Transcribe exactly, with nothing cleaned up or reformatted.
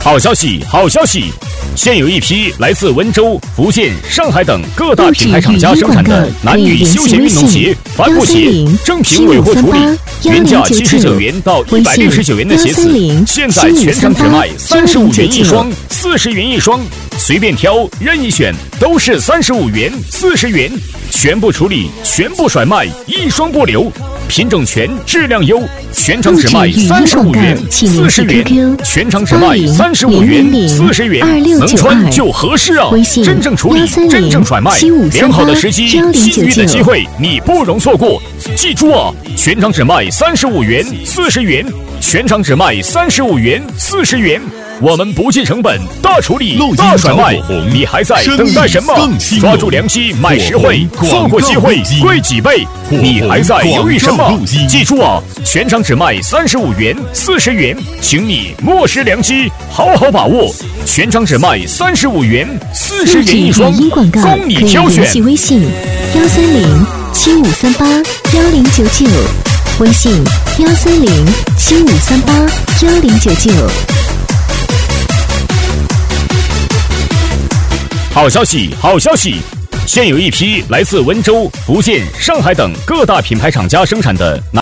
好消息，好消息！现有一批来自温州、福建、上海等各大品牌厂家生产的男女休闲运动鞋、帆布鞋，正品尾货处理，原价七十九元到一百六十九元的鞋子，现在全场只卖三十五元一双、四十元一双，随便挑，任意选，都是三十五元、四十元，全部处理，全部甩卖，一双不留。品种全，质量优，全场只卖三十五元、四十元，全场只卖三十五元、四十元，能穿就合适啊！真正处理，真正甩卖，良好的时机，幸运的机会，你不容错过。记住啊，全场只卖三十五元、四十元，全场只卖三十五元、四十元。我们不计成本，大处理，大甩卖，你还在等待什么？抓住良机，买实惠，错过机会贵几倍。你还在犹豫什么？记住啊，全场只卖三十五元、四十元，请你莫失良机，好好把握。全场只卖三十五元、四十元一双，供你挑选。 联系微信幺三零七五三八幺零九九，微信幺三零七五三八幺零九九。 好消息，好消息！现有一批来自温州、福建、上海等各大品牌厂家生产的